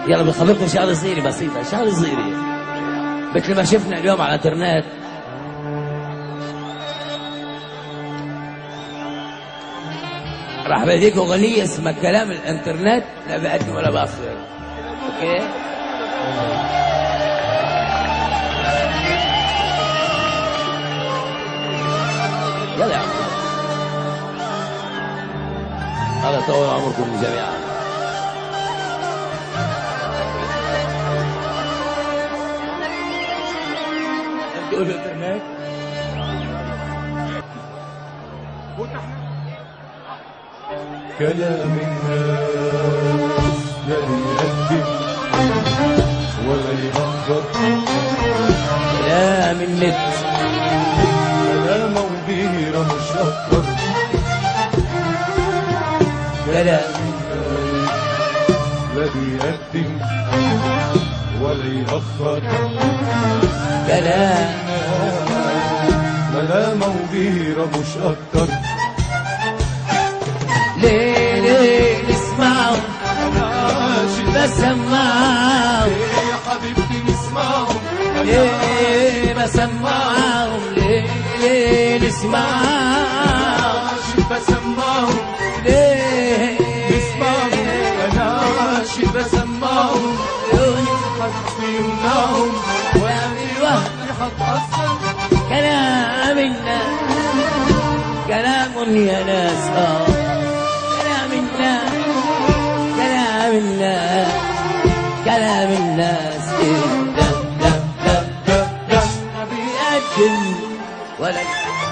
يلا بنخبركم شغله صغيره بسيطه، شغله صغيره مثل ما شفنا اليوم على الانترنت. راح بديكم اغنيه اسمها كلام الانترنت، لا بقدم ولا باخر. اوكي؟ يلا يا عم، الله يطول عمركم جميعا. تقول الانترنت كلام الناس لا يؤدي ولا يأخر، كلام النت كلام وغيره مش أكتر. كلام لا بيقدم ولا يأخر، كلام كلام وغيره مش أكتر. ليه ليه نسمعه بسمعهم، يا حبيبتي نسمعهم، ليه بسمعهم، ليه ليه نسمعهم، بسمعهم ليه نسمعهم، أنا عاشق بسمعهم، حد يمنعهم ويعمل الوهم حتأثر. كلام الناس، كلام يا ناس، كلام الناس، كلام الناس، كلام الناس، لا لا لا لا لا ما بيقدم ولا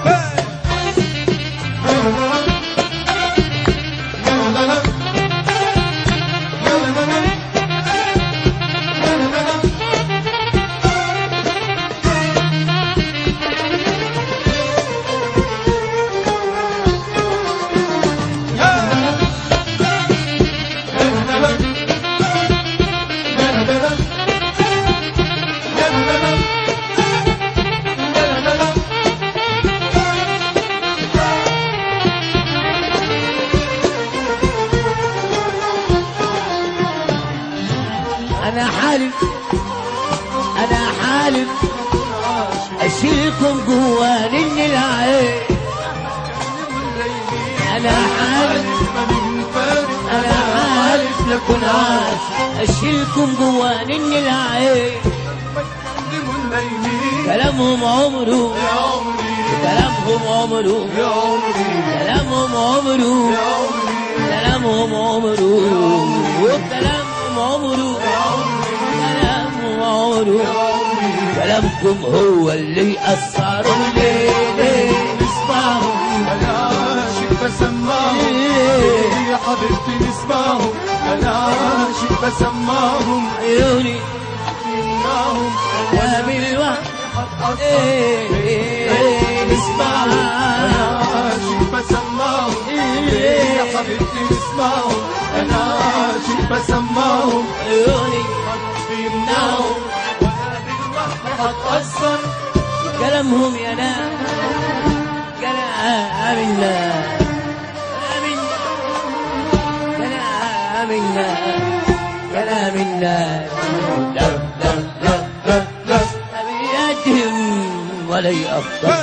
أنا حالف، أنا حالف أشيلكم جوا نن العين. أنا حالف، أنا حالف لكن عاش أشيلكم جوا نن العين. كلامهم عمره، كلامهم عمره، كلامهم عمره، كلامهم عمره، وكلامهم عمره، كلامهم عمره، كلامكم هو اللي يأثروا. ليه ليه نسمعهم، أنا عاشق بسمعهم، يا حبيبتي نسمعهم، أنا عاشق بسمعهم، عيوني يمنعهم وبالوهم نسمعهم، أنا عاشق بسمعهم، يا حبيبتي نسمعهم، أنا عاشق بسمعهم، عيوني يمنعهم حتأثر. كلامهم يا ناس، كلام الناس، كلام الناس، كلام الناس، لا لا لا لا لا ما بيقدم ولا يأخر.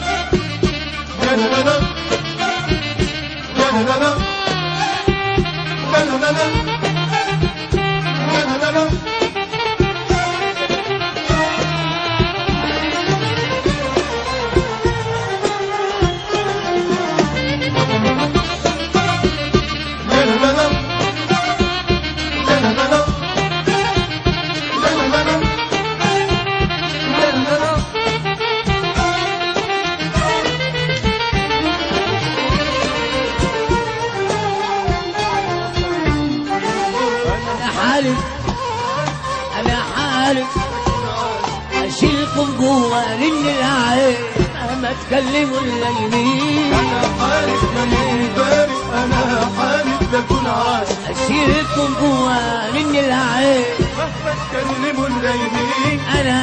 أنا حالف أشيلكم جوا رن العين مهما تكلموا اليمين. أنا حالف من بارد، أنا حالف لكن عاشق أشيلكم جوا رن العين مهما تكلموا اليمين. أنا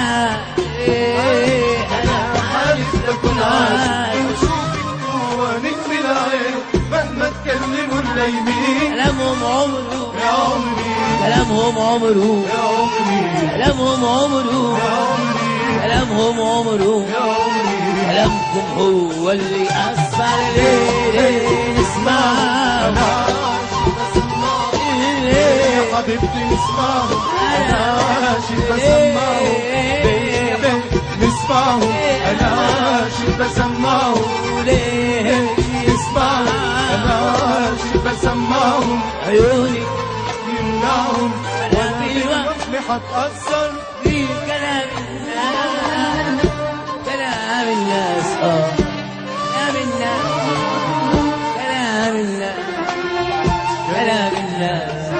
حالف لكن عاشق أشوفك جوا نجم العين مهما تكلموا اليمين. كلامهم عمره، يا عمري كلامهم عمره يا عمري كلامهم عمره يا عمري كلامهم عمره يا عمري كلامكم هو اللي أثر ليه نسمعه أنا عاشق بسمعه يا حبيبتي نسمعه أنا عاشق بسمعه ليه نسمعه أنا عاشق بسمعه ليه نسمعه أنا عاشق بسمعهم عيوني يمنعهم أنا في الوقت اللي هتأثر في كلام الناس كلام الناس كلام الناس كلام الناس كلام الناس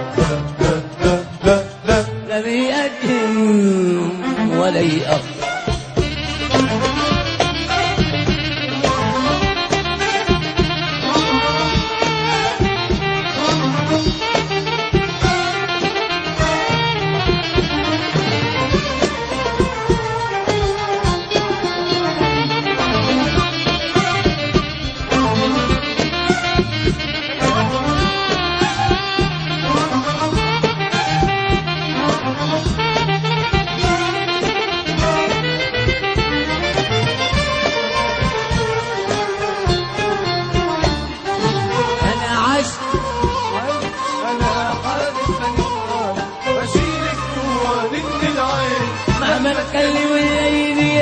لا بيقدم ولا يأخر مهما اتكلم الليل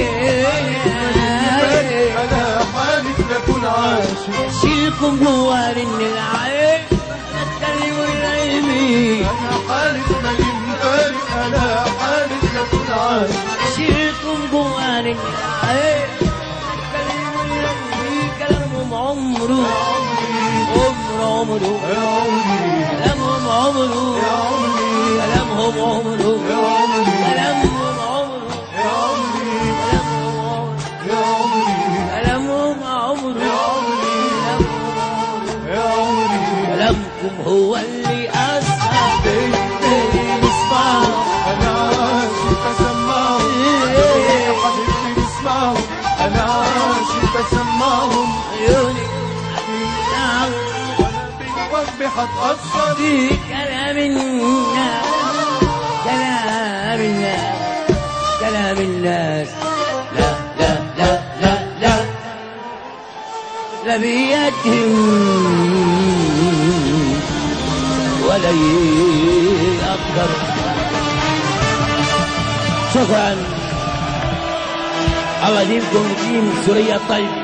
أنا حالف لكن عاشق اشيلكم جوا رن العين مهما اتكلم الليل أنا حالف لكن فارق أنا حالف لكن عاشق اشيلكم جوا رن العين اتكلم الليل كلامهم عمره عمره يا عمري كلامهم عمره يا عمري كلامهم عمره يا عمري كلامهم عمره يا عمري كلامهم عمره يا عمري يا عمري كلامكم هو اللي أسهل نسمعه أنا عاشق بسمعه يا حبيبتي نسمعه أنا عاشق بسمعهم عيوني نعم وقلبي هتأثر في كلام الناس كلام الناس كلام الناس لا لا لا لا لا لا بيدهم ولا يقدر. شكرا. الله يديمكم دين سوريا الطيب.